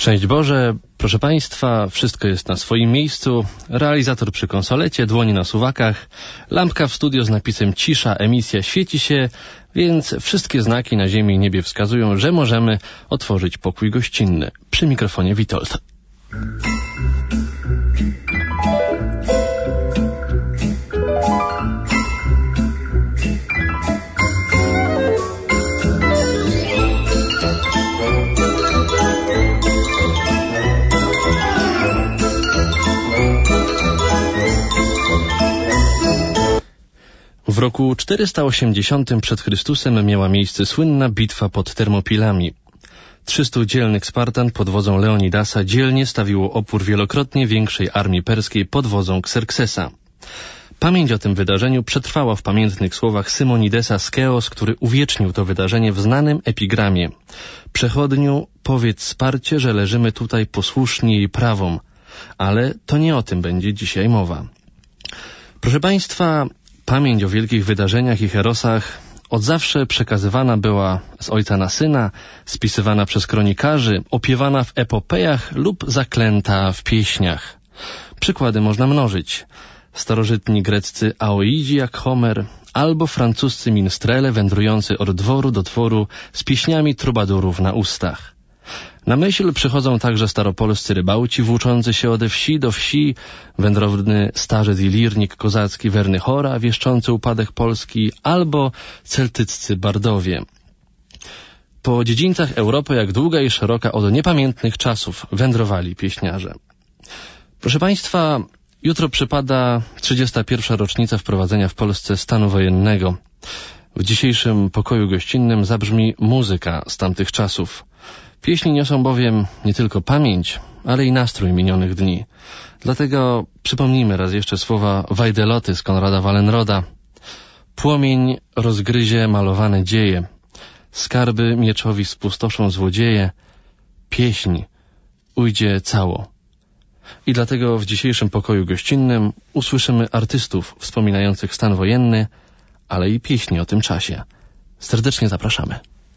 Szczęść Boże, proszę Państwa, wszystko jest na swoim miejscu. Realizator przy konsolecie, dłoni na suwakach, lampka w studio z napisem cisza, emisja świeci się, więc wszystkie znaki na ziemi i niebie wskazują, że możemy otworzyć pokój gościnny. Przy mikrofonie Witold. W roku 480 przed Chrystusem miała miejsce słynna bitwa pod Termopilami. 300 dzielnych Spartan pod wodzą Leonidasa dzielnie stawiło opór wielokrotnie większej armii perskiej pod wodzą Xerxesa. Pamięć o tym wydarzeniu przetrwała w pamiętnych słowach Symonidesa z Keos, który uwiecznił to wydarzenie w znanym epigramie. Przechodniu, powiedz Sparcie, że leżymy tutaj posłuszni jej prawom. Ale to nie o tym będzie dzisiaj mowa. Proszę Państwa, pamięć o wielkich wydarzeniach i herosach od zawsze przekazywana była z ojca na syna, spisywana przez kronikarzy, opiewana w epopejach lub zaklęta w pieśniach. Przykłady można mnożyć. Starożytni greccy Aoidzi jak Homer, albo francuscy minstrele wędrujący od dworu do dworu z pieśniami trubadurów na ustach. Na myśl przychodzą także staropolscy rybałci włóczący się ode wsi do wsi, wędrowny starzec i lirnik kozacki Wernychora wieszczący upadek Polski, albo celtyccy bardowie. Po dziedzińcach Europy jak długa i szeroka od niepamiętnych czasów wędrowali pieśniarze. Proszę Państwa, jutro przypada 31. rocznica wprowadzenia w Polsce stanu wojennego. W dzisiejszym pokoju gościnnym zabrzmi muzyka z tamtych czasów. Pieśni niosą bowiem nie tylko pamięć, ale i nastrój minionych dni. Dlatego przypomnijmy raz jeszcze słowa Wajdeloty z Konrada Wallenroda. Płomień rozgryzie malowane dzieje, skarby mieczowi spustoszą złodzieje, pieśń ujdzie cało. I dlatego w dzisiejszym pokoju gościnnym usłyszymy artystów wspominających stan wojenny, ale i pieśni o tym czasie. Serdecznie zapraszamy.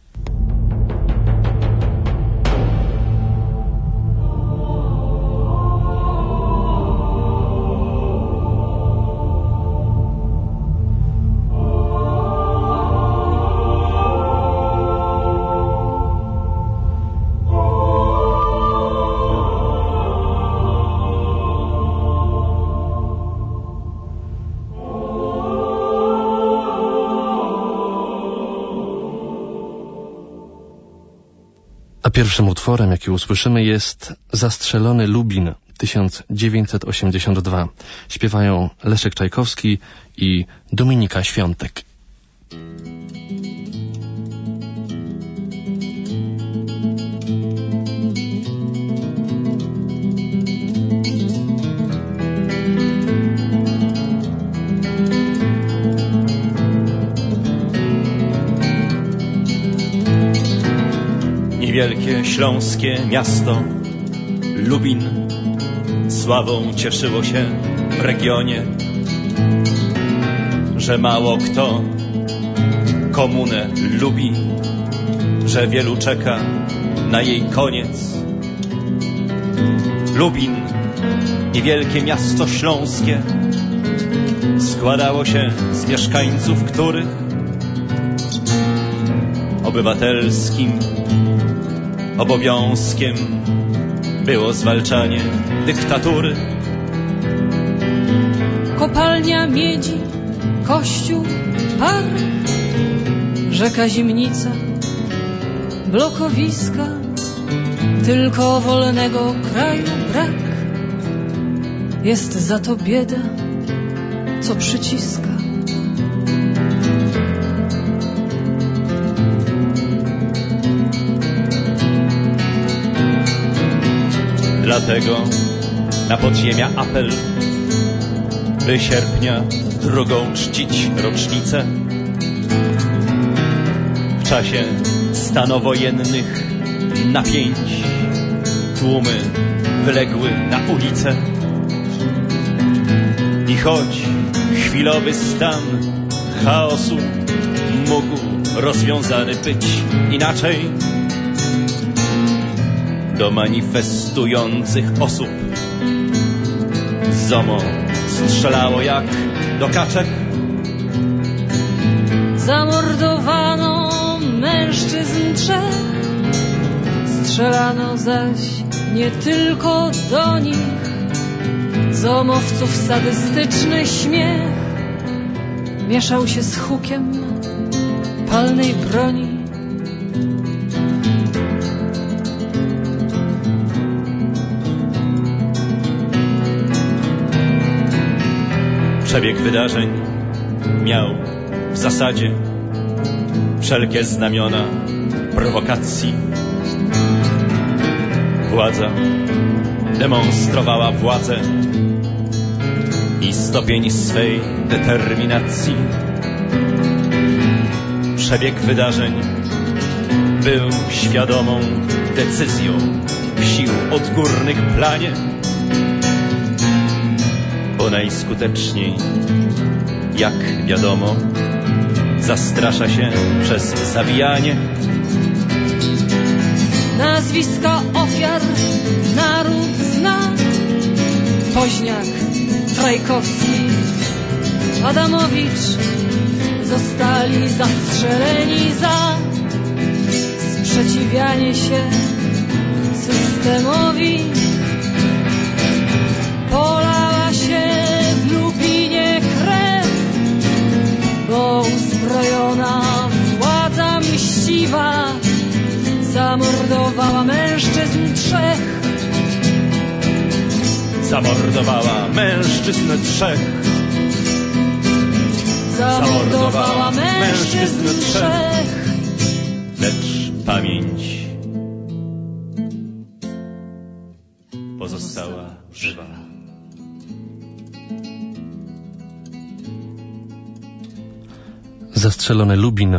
A pierwszym utworem, jaki usłyszymy, jest Zastrzelony Lubin 1982. Śpiewają Leszek Czajkowski i Dominika Świątek. Wielkie śląskie miasto Lubin sławą cieszyło się w regionie, że mało kto komunę lubi, że wielu czeka na jej koniec. Lubin, niewielkie miasto śląskie, składało się z mieszkańców, których obywatelskim obowiązkiem było zwalczanie dyktatury. Kopalnia miedzi, kościół, park, rzeka Zimnica, blokowiska, tylko wolnego kraju brak. Jest za to bieda, co przyciska. Dlatego na podziemia apel, by sierpnia drugą czcić rocznicę. W czasie stanowojennych napięć tłumy wyległy na ulicę. I choć chwilowy stan chaosu mógł rozwiązany być inaczej, do manifestujących osób. ZOMO strzelało jak do kaczek. Zamordowano mężczyzn 3, strzelano zaś nie tylko do nich. Zomowców sadystyczny śmiech mieszał się z hukiem palnej broni. Przebieg wydarzeń miał w zasadzie wszelkie znamiona prowokacji. Władza demonstrowała władzę i stopień swej determinacji. Przebieg wydarzeń był świadomą decyzją sił odgórnych w planie, bo najskuteczniej, jak wiadomo, zastrasza się przez zabijanie. Nazwiska ofiar naród zna: Woźniak, Trajkowski, Adamowicz zostali zastrzeleni za sprzeciwianie się systemowi. Polała się w Lubinie krew, bo uzbrojona władza mściwa zamordowała mężczyzn 3. Zamordowała mężczyzn 3. Zamordowała mężczyzn 3. Lecz pamięć pozostała żywa. Zastrzelony Lubin,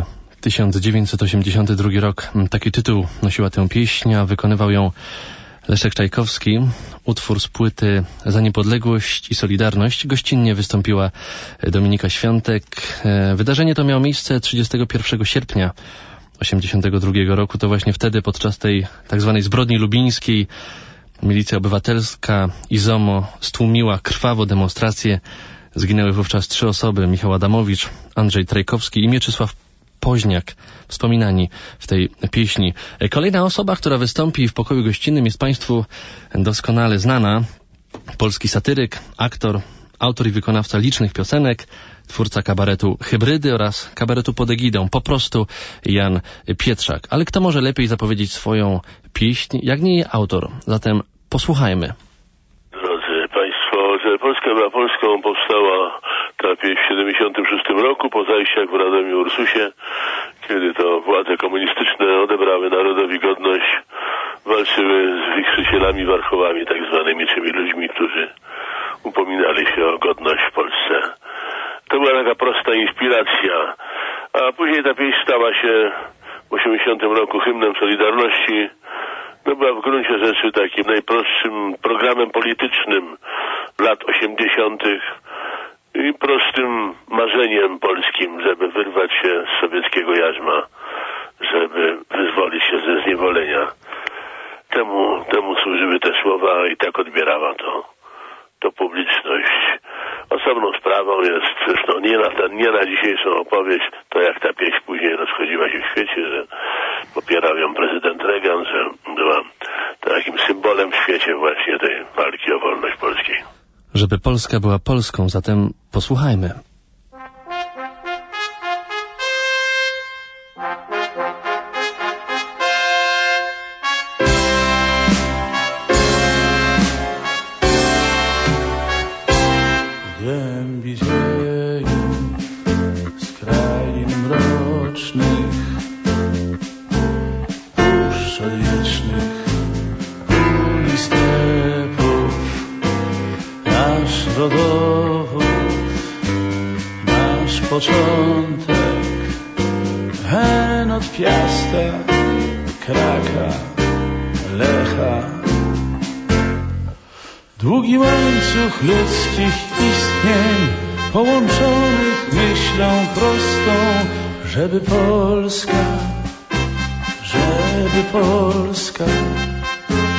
1982 rok. Taki tytuł nosiła tę pieśń, a wykonywał ją Leszek Czajkowski. Utwór z płyty Za niepodległość i Solidarność. Gościnnie wystąpiła Dominika Świątek. Wydarzenie to miało miejsce 31 sierpnia 1982 roku. To właśnie wtedy, podczas tej tak zwanej zbrodni lubińskiej, Milicja Obywatelska i ZOMO stłumiła krwawo demonstrację. Zginęły wówczas 3 osoby: Michał Adamowicz, Andrzej Trajkowski i Mieczysław Woźniak, wspominani w tej pieśni. Kolejna osoba, która wystąpi w pokoju gościnnym, jest Państwu doskonale znana. Polski satyryk, aktor, autor i wykonawca licznych piosenek, twórca kabaretu Hybrydy oraz kabaretu Pod egidą, po prostu Jan Pietrzak. Ale kto może lepiej zapowiedzieć swoją pieśń, jak nie jej autor? Zatem posłuchajmy. Drodzy Państwo, że Polska była Polską, powstała ta pieśń w 1976 roku po zajściach w Radomiu i Ursusie, kiedy to władze komunistyczne odebrały narodowi godność, walczyły z wichrzycielami, warchołami tak zwanymi, czyli ludźmi, którzy upominali się o godność w Polsce. To była taka prosta inspiracja, a później ta pieśń stała się w 80 roku hymnem Solidarności. To była w gruncie rzeczy takim najprostszym programem politycznym lat 80. i prostym marzeniem polskim, żeby wyrwać się z sowieckiego jarzma, żeby wyzwolić się ze zniewolenia. Temu służyły te słowa i tak odbierała to publiczność. Osobną sprawą jest zresztą nie na dzisiejszą opowieść to, jak ta pieśń później rozchodziła się w świecie, że popierał ją prezydent Reagan, że była takim symbolem w świecie właśnie tej walki o wolność polskiej. Żeby Polska była Polską, zatem posłuchajmy. Głębi ziemi, z krain mrocznych, puszcz odwiecznych, uli stepów, nasz rodowód, nasz początek, hen od Piasta, Kraka, Lecha. Długi łańcuch ludzkich istnień, połączonych myślą prostą, żeby Polska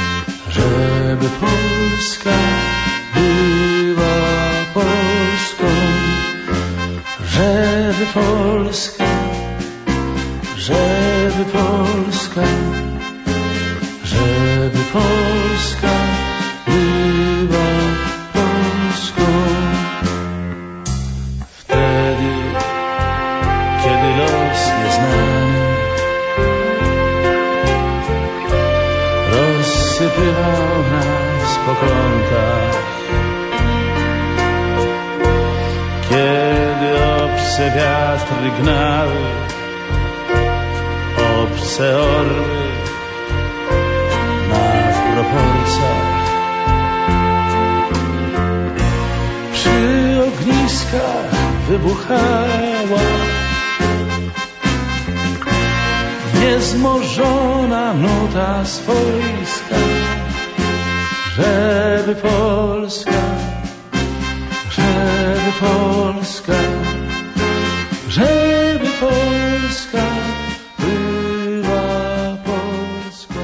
żeby Polska była Polską, żeby Polska, żeby Polska, żeby Polska była Polską. Wtedy, kiedy los nieznany rozsypywał nas po kątach, kiedy obce wiatry gnały obce orły na proporcjach, przy ogniskach wybuchała niezmożona nuta swojska, żeby Polska, żeby Polska, żeby Polska była Polską.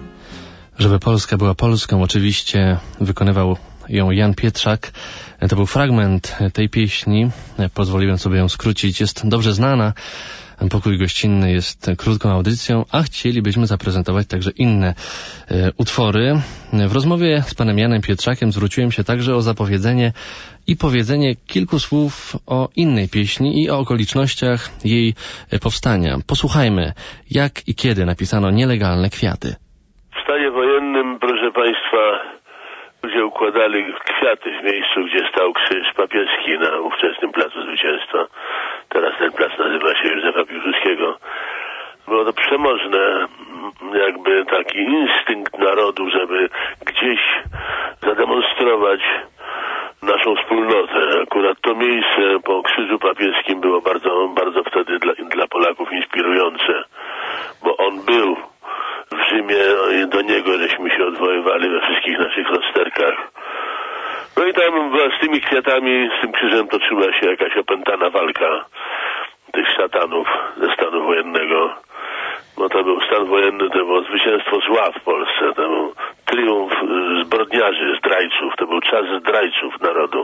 Żeby Polska była Polską, oczywiście wykonywał ją Jan Pietrzak. To był fragment tej pieśni, pozwoliłem sobie ją skrócić, jest dobrze znana. Pokój gościnny jest krótką audycją, a chcielibyśmy zaprezentować także inne utwory. W rozmowie z panem Janem Pietrzakiem zwróciłem się także o zapowiedzenie i powiedzenie kilku słów o innej pieśni i o okolicznościach jej powstania. Posłuchajmy, jak i kiedy napisano Nielegalne kwiaty. W stanie wojennym, proszę państwa, ludzie układali kwiaty w miejscu, gdzie stał krzyż papieski na ówczesnym Placu Zwycięstwa. Teraz ten plac nazywa się Józefa Piłsudskiego. Było to przemożne, jakby taki instynkt narodu, żeby gdzieś zademonstrować naszą wspólnotę. Akurat to miejsce po krzyżu papieskim było bardzo, bardzo wtedy dla Polaków inspirujące, bo on był w Rzymie, do niego żeśmy się odwoływali we wszystkich naszych rozterkach. No i tam z tymi kwiatami, z tym krzyżem toczyła się jakaś opętana walka tych szatanów ze stanu wojennego. Bo to był stan wojenny, to było zwycięstwo zła w Polsce, to był triumf zbrodniarzy, zdrajców, to był czas zdrajców narodu.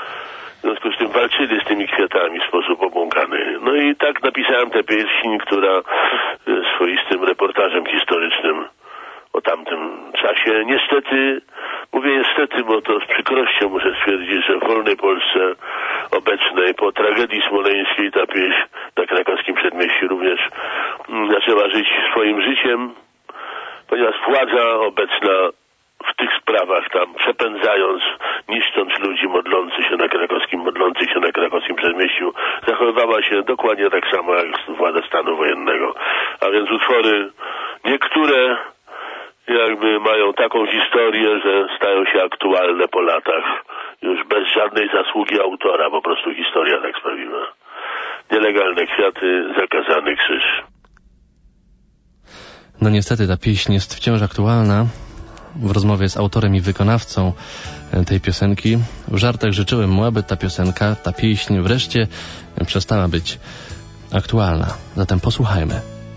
W związku z tym walczyli z tymi kwiatami w sposób obłąkany. No i tak napisałem tę pieśń, która swoistym reportażem historycznym o tamtym czasie. Niestety, mówię niestety, bo to z przykrością muszę stwierdzić, że w wolnej Polsce obecnej, po tragedii smoleńskiej, ta pieśń na krakowskim Przedmieściu również zaczęła żyć swoim życiem, ponieważ władza obecna w tych sprawach tam przepędzając, niszcząc ludzi modlących się na krakowskim Przedmieściu, zachowywała się dokładnie tak samo jak władza stanu wojennego. A więc utwory niektóre jakby mają taką historię, że stają się aktualne po latach. Już bez żadnej zasługi autora, po prostu historia tak sprawiła. Nielegalne kwiaty, zakazany krzyż. No niestety ta pieśń jest wciąż aktualna. W rozmowie z autorem i wykonawcą tej piosenki w żartach życzyłem mu, aby ta piosenka, ta pieśń wreszcie przestała być aktualna. Zatem posłuchajmy.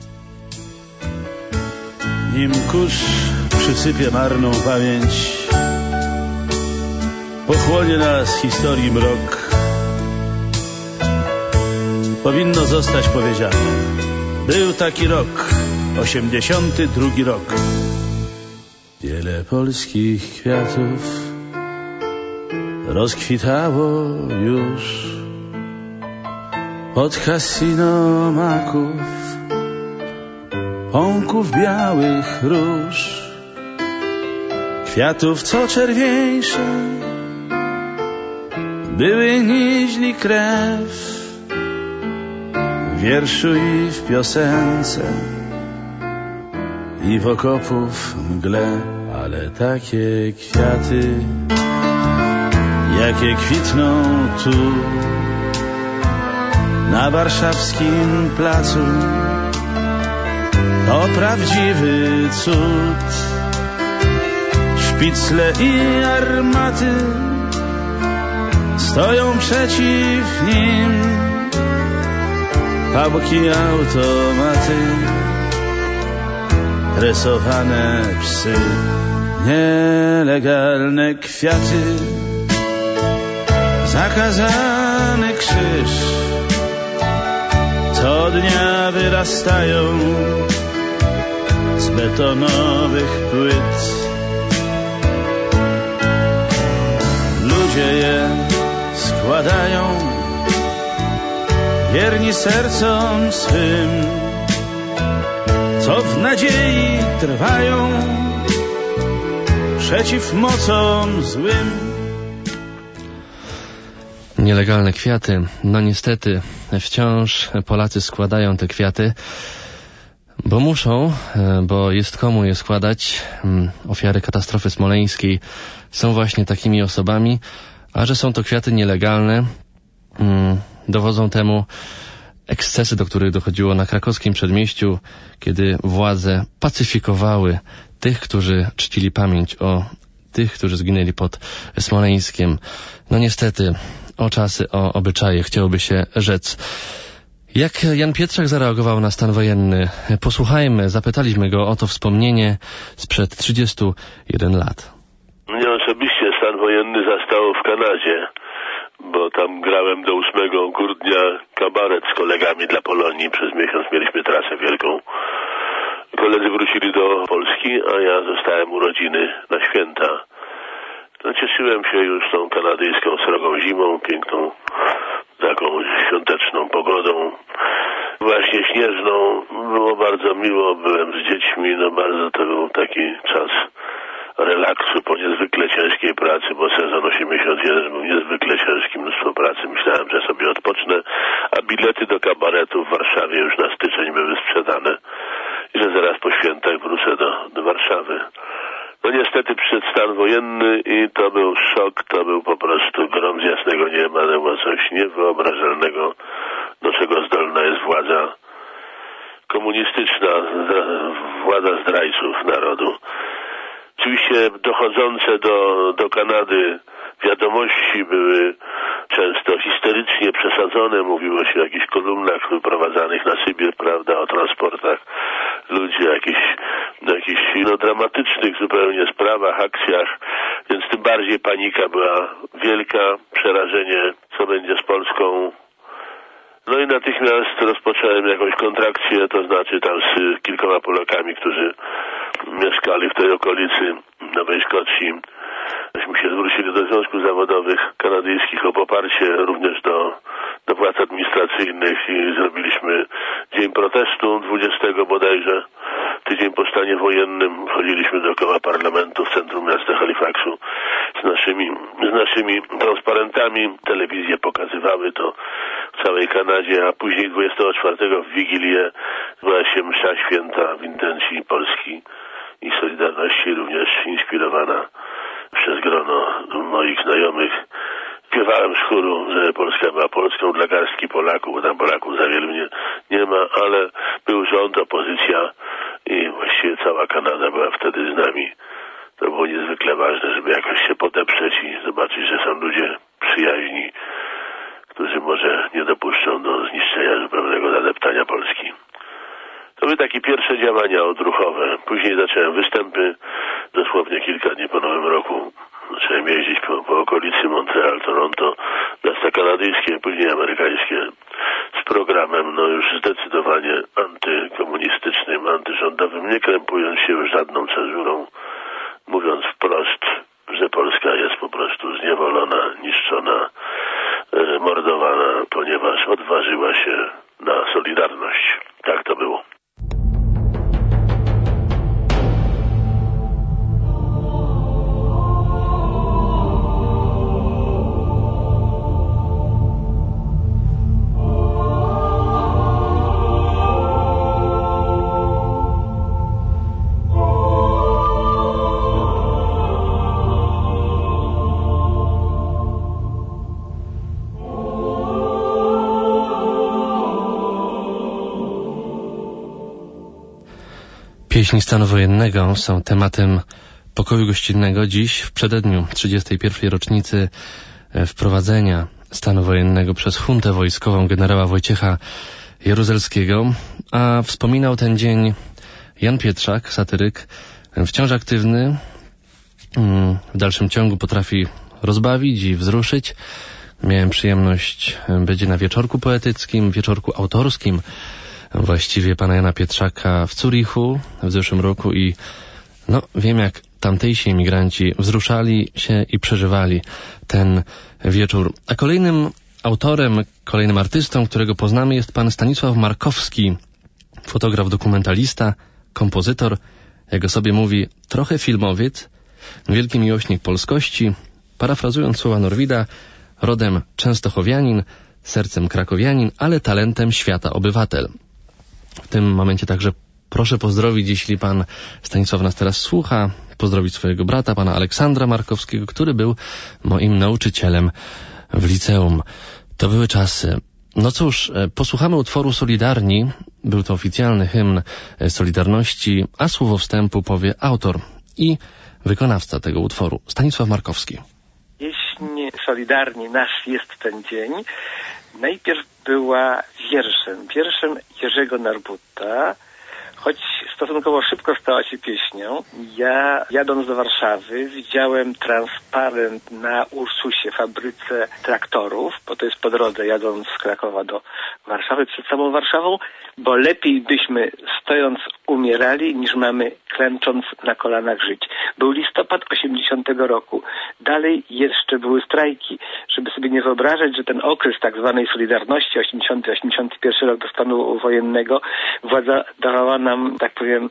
Nim kurz przysypie marną pamięć, pochłonie nas historii mrok, powinno zostać powiedziane: był taki rok, 82 rok. Wiele polskich kwiatów rozkwitało już, od Cassino maków, pąków białych róż, kwiatów co czerwieńsze były niźli krew, w wierszu i w piosence i w okopów mgle. Ale takie kwiaty, jakie kwitną tu na warszawskim placu, to prawdziwy cud. Szpicle i armaty stoją przeciw nim, pałki, automaty, tresowane psy nielegalne kwiaty, zakazany krzyż, co dnia wyrastają z betonowych płyt. Ludzie je składają, wierni sercom swym, co w nadziei trwają przeciw mocom złym. Nielegalne kwiaty. No niestety, wciąż Polacy składają te kwiaty, bo muszą, bo jest komu je składać. Ofiary katastrofy smoleńskiej są właśnie takimi osobami, a że są to kwiaty nielegalne, dowodzą temu ekscesy, do których dochodziło na krakowskim przedmieściu, kiedy władze pacyfikowały tych, którzy czcili pamięć o tych, którzy zginęli pod Smoleńskiem. No niestety, o czasy, o obyczaje chciałoby się rzec. Jak Jan Pietrzak zareagował na stan wojenny? Posłuchajmy, zapytaliśmy go o to wspomnienie sprzed 31 lat. Mnie osobiście stan wojenny zastał w Kanadzie, bo tam grałem do 8 grudnia kabaret z kolegami dla Polonii. Przez miesiąc mieliśmy trasę wielką. Koledzy wrócili do Polski, a ja zostałem u rodziny na święta. No, cieszyłem się już tą kanadyjską srogą zimą, piękną taką świąteczną pogodą, właśnie śnieżną. Było bardzo miło, byłem z dziećmi, no bardzo to był taki czas relaksu po niezwykle ciężkiej pracy, bo sezon 81 był niezwykle ciężki, mnóstwo pracy. Myślałem, że sobie odpocznę, a bilety do kabaretu w Warszawie już na styczeń były sprzedane i że zaraz po świętach wrócę do Warszawy. No niestety przyszedł stan wojenny i to był szok, to był po prostu grom z jasnego nieba, to było coś niewyobrażalnego, do czego zdolna jest władza komunistyczna, władza zdrajców narodu. Oczywiście dochodzące do Kanady wiadomości były często histerycznie przesadzone. Mówiło się o jakichś kolumnach wyprowadzanych na Sybir, prawda, o transportach ludzi, jakichś dramatycznych zupełnie sprawach, akcjach, więc tym bardziej panika była wielka, przerażenie, co będzie z Polską. No i natychmiast rozpocząłem jakąś kontrakcję, to znaczy tam z kilkoma Polakami, którzy mieszkali w tej okolicy Nowej Szkocji. Myśmy się zwrócili do związków zawodowych kanadyjskich o poparcie również do władz administracyjnych i zrobiliśmy dzień protestu 20 bodajże, tydzień po stanie wojennym. Chodziliśmy dookoła parlamentu w centrum miasta Halifaxu z naszymi transparentami. Telewizje pokazywały to w całej Kanadzie, a później 24 w Wigilię była się msza święta w intencji Polski i Solidarności, również inspirowana przez grono moich znajomych. Śpiewałem z chóru, że Polska była Polską dla garstki Polaków, bo tam Polaków za wielu nie ma, ale był rząd, opozycja i właściwie cała Kanada była wtedy z nami. To było niezwykle ważne, żeby jakoś się podeprzeć i zobaczyć, że są ludzie przyjaźni, którzy może nie dopuszczą do zniszczenia zupełnego zadeptania Polski. To były takie pierwsze działania odruchowe. Później zacząłem występy, dosłownie kilka dni po Nowym Roku. Zacząłem jeździć po okolicy Montreal, Toronto, miasta kanadyjskie, później amerykańskie, z programem już zdecydowanie antykomunistycznym, antyrządowym, nie krępując się już żadną cenzurą, mówiąc wprost, że Polska jest po prostu zniewolona, niszczona, mordowana, ponieważ odważyła się na solidarność. Tak to było. Pieśni stanu wojennego są tematem pokoju gościnnego dziś w przededniu 31. rocznicy wprowadzenia stanu wojennego przez juntę wojskową generała Wojciecha Jaruzelskiego, a wspominał ten dzień Jan Pietrzak, satyryk, wciąż aktywny, w dalszym ciągu potrafi rozbawić i wzruszyć. Miałem przyjemność być na wieczorku poetyckim, wieczorku autorskim właściwie pana Jana Pietrzaka w Zurichu w zeszłym roku i wiem, jak tamtejsi emigranci wzruszali się i przeżywali ten wieczór. A kolejnym autorem, kolejnym artystą, którego poznamy, jest pan Stanisław Markowski, fotograf, dokumentalista, kompozytor, jak o sobie mówi, trochę filmowiec, wielki miłośnik polskości, parafrazując słowa Norwida, rodem częstochowianin, sercem krakowianin, ale talentem świata obywatel. W tym momencie także proszę pozdrowić, jeśli pan Stanisław nas teraz słucha, pozdrowić swojego brata, pana Aleksandra Markowskiego, który był moim nauczycielem w liceum. To były czasy. No cóż, posłuchamy utworu Solidarni. Był to oficjalny hymn Solidarności, a słowo wstępu powie autor i wykonawca tego utworu, Stanisław Markowski. Pieśń Solidarni, nasz jest ten dzień, najpierw była wierszem Jerzego Narbuta, choć stosunkowo szybko stała się pieśnią. Ja, jadąc do Warszawy, widziałem transparent na Ursusie, fabryce traktorów, bo to jest po drodze, jadąc z Krakowa do Warszawy, przed samą Warszawą, bo lepiej byśmy stojąc umierali, niż mamy klęcząc na kolanach żyć. Był listopad 80 roku. Dalej jeszcze były strajki. Żeby sobie nie wyobrażać, że ten okres tak zwanej Solidarności, 80-81 rok do stanu wojennego, władza dawała nam, tak powiem,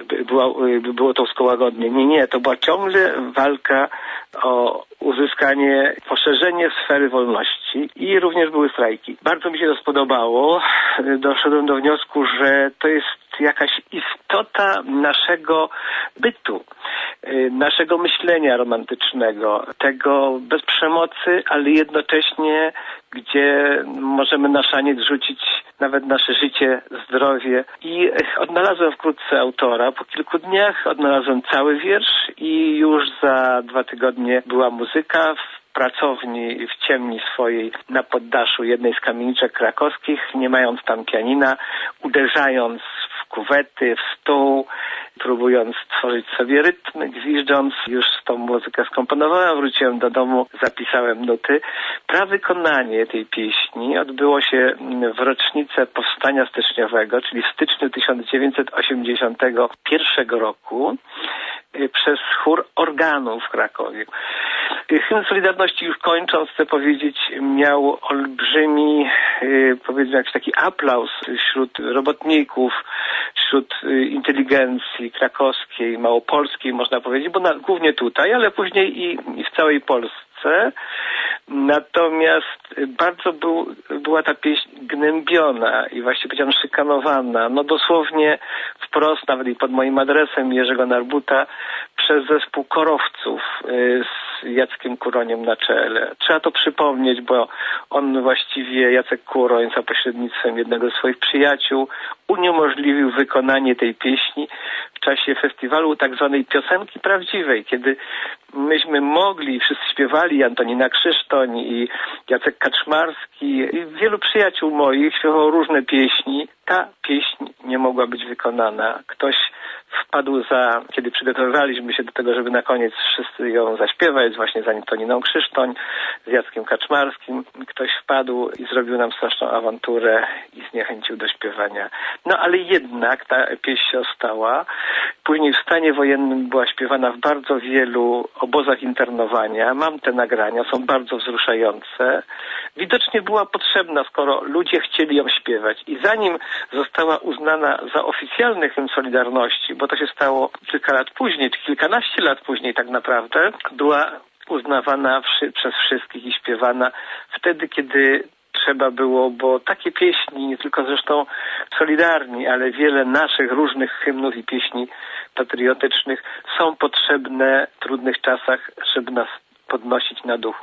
było to łagodnie. Nie, to była ciągle walka o uzyskanie, poszerzenie sfery wolności i również były strajki. Bardzo mi się to spodobało. Doszedłem do wniosku, że to jest jakaś istota naszego bytu, naszego myślenia romantycznego, tego bez przemocy, ale jednocześnie, gdzie możemy na szaniec rzucić nawet nasze życie, zdrowie. I odnalazłem wkrótce autora. Po kilku dniach odnalazłem cały wiersz i już za 2 tygodnie była muzyka w pracowni, w ciemni swojej, na poddaszu jednej z kamieniczek krakowskich, nie mając tam pianina, uderzając w kuwety, w stół, próbując tworzyć sobie rytm, gwiżdżąc. Już tą muzykę skomponowałem, wróciłem do domu, zapisałem nuty. Prawykonanie tej pieśni odbyło się w rocznicę powstania styczniowego, czyli w styczniu 1981 roku przez chór organów w Krakowie. Hymn Solidarności, już kończąc, chcę powiedzieć, miał olbrzymi, powiedzmy, jakiś taki aplauz wśród robotników, wśród inteligencji krakowskiej, małopolskiej, można powiedzieć, bo głównie tutaj, ale później i w całej Polsce. Natomiast bardzo była ta pieśń gnębiona i właściwie powiedziałem szykanowana, dosłownie wprost, nawet i pod moim adresem Jerzego Narbuta, przez zespół korowców z Jackiem Kuroniem na czele. Trzeba to przypomnieć, bo on właściwie, Jacek Kuroń, za pośrednictwem jednego z swoich przyjaciół, uniemożliwił wykonanie tej pieśni w czasie festiwalu tak zwanej piosenki prawdziwej, kiedy myśmy mogli, wszyscy śpiewali, Antonina Krzysztoń i Jacek Kaczmarski i wielu przyjaciół moich śpiewało różne pieśni. Ta pieśń nie mogła być wykonana. Ktoś wpadł kiedy przygotowywaliśmy się do tego, żeby na koniec wszyscy ją zaśpiewać, właśnie z Antoniną Krzysztoń, z Jackiem Kaczmarskim, ktoś wpadł i zrobił nam straszną awanturę i zniechęcił do śpiewania. Ale jednak ta pieśń ostała. Później w stanie wojennym była śpiewana w bardzo wielu obozach internowania. Mam te nagrania, są bardzo wzruszające. Widocznie była potrzebna, skoro ludzie chcieli ją śpiewać. I zanim została uznana za oficjalny hymn Solidarności, bo to się stało kilka lat później, czy kilkanaście lat później tak naprawdę, była uznawana przez wszystkich i śpiewana wtedy, kiedy trzeba było, bo takie pieśni, nie tylko zresztą Solidarni, ale wiele naszych różnych hymnów i pieśni patriotycznych są potrzebne w trudnych czasach, żeby nas podnosić na duchu.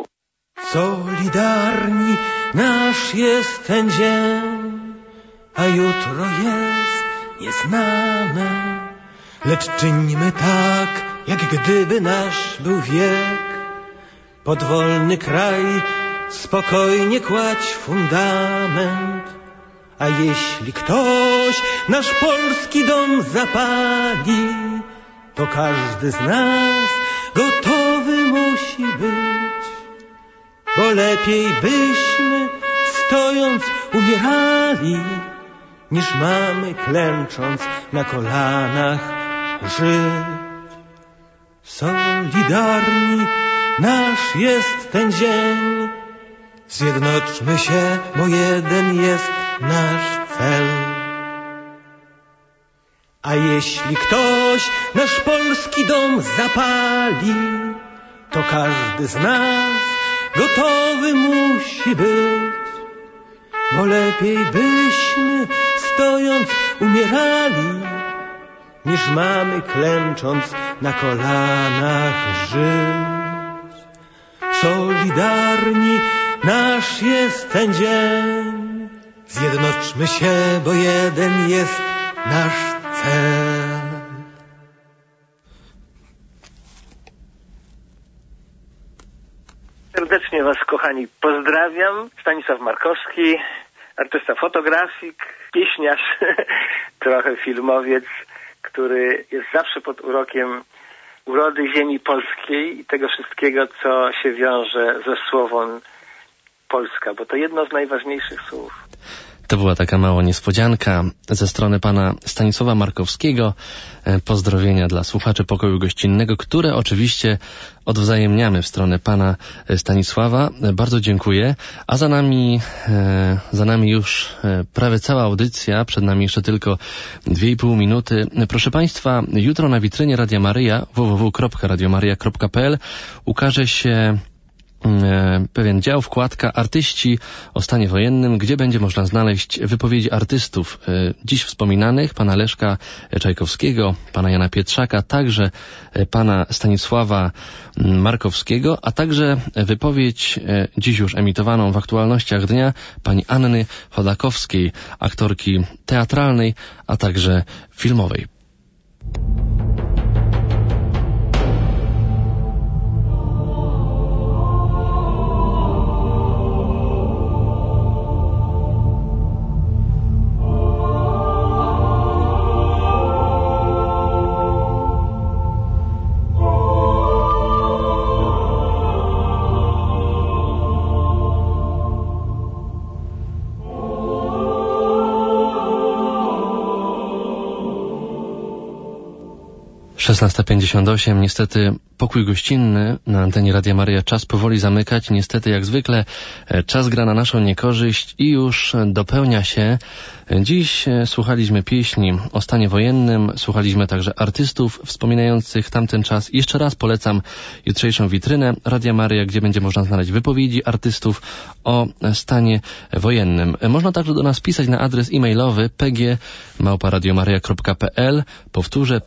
Solidarni nasz jest ten dzień, a jutro jest nieznane. Lecz czyńmy tak, jak gdyby nasz był wiek. Pod wolny kraj spokojnie kładź fundament. A jeśli ktoś nasz polski dom zapali, to każdy z nas gotowy musi być, bo lepiej byśmy stojąc umierali, niż mamy klęcząc na kolanach żyć. Solidarni nasz jest ten dzień, zjednoczmy się, bo jeden jest nasz cel. A jeśli ktoś nasz polski dom zapali, to każdy z nas gotowy musi być, bo lepiej byśmy stojąc umierali, niż mamy klęcząc na kolanach żyć. Solidarni nasz jest ten dzień, zjednoczmy się, bo jeden jest nasz cel. Serdecznie Was, kochani, pozdrawiam. Stanisław Markowski, artysta fotografik, pieśniarz, trochę filmowiec, który jest zawsze pod urokiem urody ziemi polskiej i tego wszystkiego, co się wiąże ze słowem Polska, bo to jedno z najważniejszych słów. To była taka mała niespodzianka ze strony pana Stanisława Markowskiego. Pozdrowienia dla słuchaczy Pokoju Gościnnego, które oczywiście odwzajemniamy w stronę pana Stanisława. Bardzo dziękuję. A za nami już prawie cała audycja. Przed nami jeszcze tylko 2,5 minuty. Proszę państwa, jutro na witrynie Radia Maryja www.radiomaryja.pl ukaże się pewien dział, wkładka Artyści o stanie wojennym, gdzie będzie można znaleźć wypowiedzi artystów dziś wspominanych, pana Leszka Czajkowskiego, pana Jana Pietrzaka, także pana Stanisława Markowskiego, a także wypowiedź dziś już emitowaną w aktualnościach dnia pani Anny Chodakowskiej, aktorki teatralnej, a także filmowej. Szesnasta 58. Niestety pokój gościnny na antenie Radia Maryja czas powoli zamykać. Niestety jak zwykle czas gra na naszą niekorzyść i już dopełnia się. Dziś słuchaliśmy pieśni o stanie wojennym, słuchaliśmy także artystów wspominających tamten czas. Jeszcze raz polecam jutrzejszą witrynę Radia Maryja, gdzie będzie można znaleźć wypowiedzi artystów o stanie wojennym. Można także do nas pisać na adres e-mailowy pg@radiomaryja.pl. Powtórzę,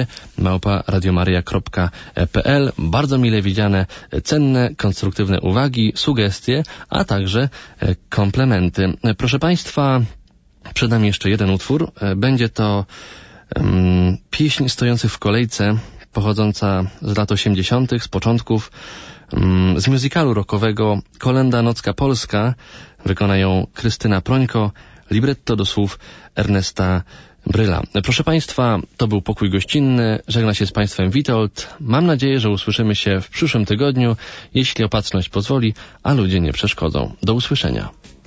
pg@radiomaryja.pl. Bardzo mile widziane, cenne, konstruktywne uwagi, sugestie, a także komplementy. Proszę państwa, przed nami jeszcze jeden utwór. Będzie to pieśń stojących w kolejce, pochodząca z lat 80., z początków, z musicalu rockowego Kolenda Nocka Polska. Wykona ją Krystyna Prońko, libretto do słów Ernesta Bryla. Proszę państwa, to był Pokój Gościnny. Żegna się z państwem Witold. Mam nadzieję, że usłyszymy się w przyszłym tygodniu, jeśli opatrzność pozwoli, a ludzie nie przeszkodzą. Do usłyszenia.